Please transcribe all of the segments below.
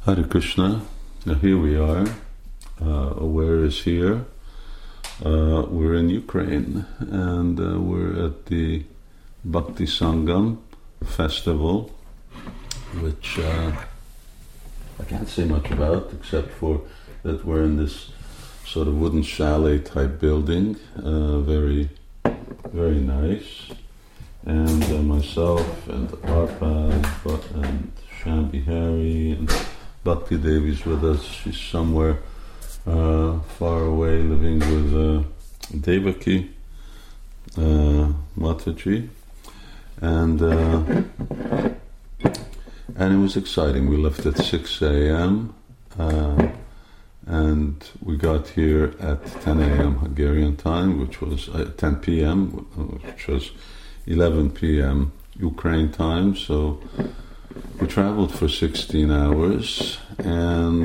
Hare Krishna. Now here we are. Where is here? We're in Ukraine, and we're at the Bhakti Sangam festival, which I can't say much about, except for that we're in this sort of wooden chalet type building, very, very nice. And myself and Arpad and Shyam Bihari and Bhakti Devi's with us. She's somewhere far away living with Devaki Mataji. And it was exciting. We left at 6 a.m. And we got here at 10 a.m. Hungarian time, which was 10 p.m., which was 11 p.m. Ukraine time. So we traveled for 16 hours, and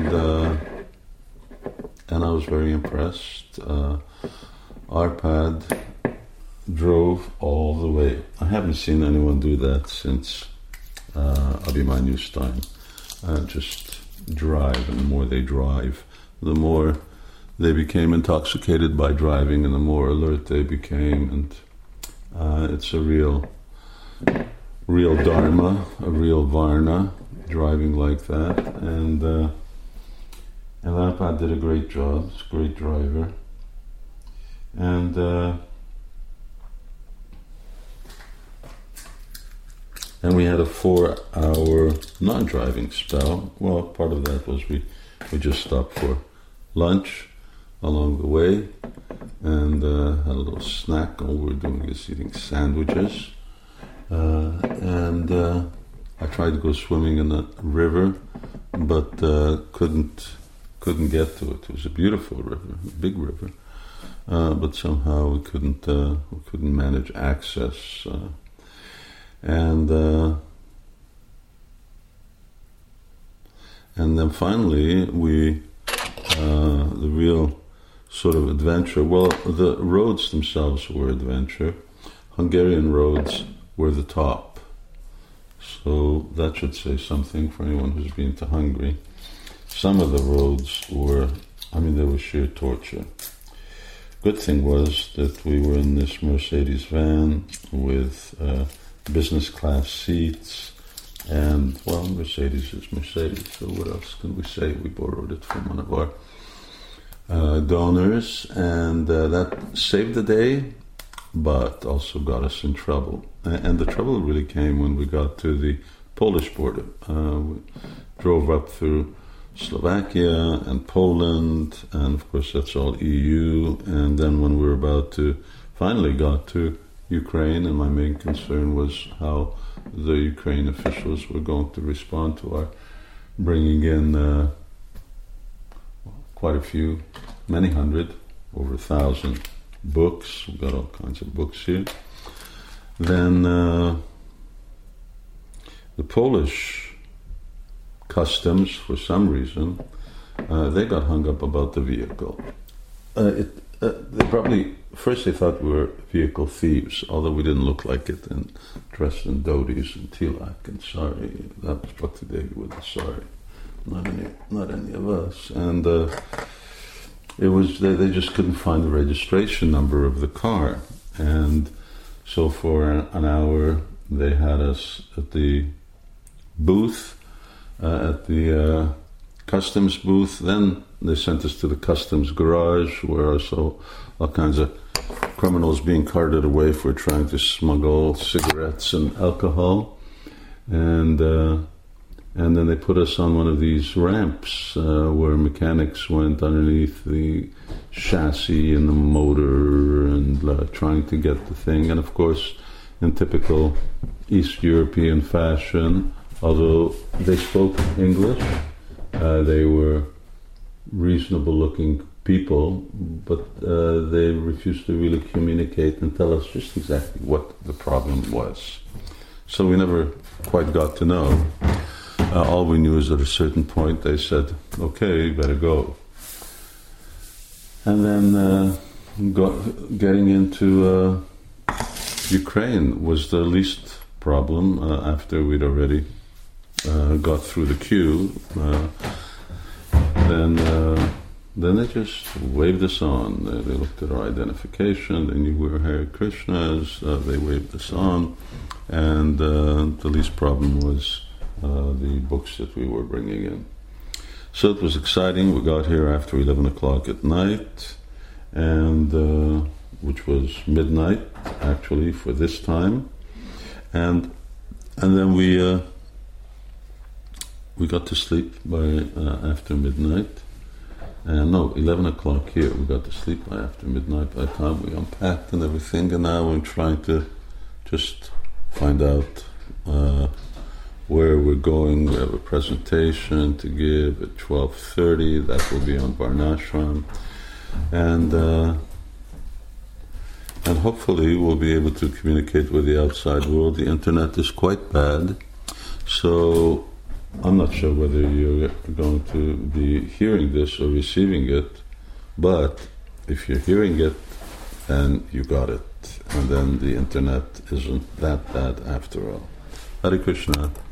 I was very impressed. Arpad drove all the way. I haven't seen anyone do that since Abhimanyu's time. Just drive, and the more they drive, the more they became intoxicated by driving, and the more alert they became. And it's a real dharma, a real varna, driving like that. And Arpad did a great job. He's a great driver. And we had a 4-hour non-driving spell. Well, part of that was we just stopped for lunch along the way, and had a little snack. All we were doing is eating sandwiches. And I tried to go swimming in the river, but couldn't get to it. It was a beautiful river, a big river, but somehow we couldn't manage access. And then finally the real sort of adventure. Well, the roads themselves were adventure. Hungarian roads were the top. So that should say something for anyone who's been to Hungary. Some of the roads were, they were sheer torture. Good thing was that we were in this Mercedes van with business class seats, and, well, Mercedes is Mercedes, so what else can we say? We borrowed it from one of our donors, and that saved the day, but also got us in trouble. And the trouble really came when we got to the Polish border. We drove up through Slovakia and Poland, and of course that's all EU. And then when we were finally got to Ukraine, and my main concern was how the Ukraine officials were going to respond to our bringing in quite a few, many hundred, over 1,000 books. We've got all kinds of books here. Then the Polish customs, for some reason, they got hung up about the vehicle. They probably, first they thought we were vehicle thieves, although we didn't look like it, and dressed in dhotis and tilak and sari. That was Bhakti Devi with the sari, not any of us. And it was they just couldn't find the registration number of the car, and so for an hour they had us at the booth, at the customs booth. Then they sent us to the customs garage, where also all kinds of criminals being carted away for trying to smuggle cigarettes and alcohol. And then they put us on one of these ramps where mechanics went underneath the chassis and the motor and trying to get the thing. And of course, in typical East European fashion, although they spoke English, they were reasonable-looking people, but they refused to really communicate and tell us just exactly what the problem was. So we never quite got to know. All we knew is at a certain point they said, okay, you better go. And then getting into Ukraine was the least problem after we'd already got through the queue. then they just waved us on. They looked at our identification. They knew we were Hare Krishnas. They waved us on, and the least problem was the books that we were bringing in. So it was exciting. We got here after 11 o'clock at night, and which was midnight actually for this time, and then we got to sleep by after midnight. And no, 11 o'clock here. We got to sleep by after midnight. By the time we unpacked and everything, and now we're trying to just find out where we're going. We have a presentation to give at 12:30. That will be on Varnashram, and hopefully we'll be able to communicate with the outside world. The internet is quite bad, so I'm not sure whether you're going to be hearing this or receiving it, but if you're hearing it, then you got it, and then the internet isn't that bad after all. Hare Krishna.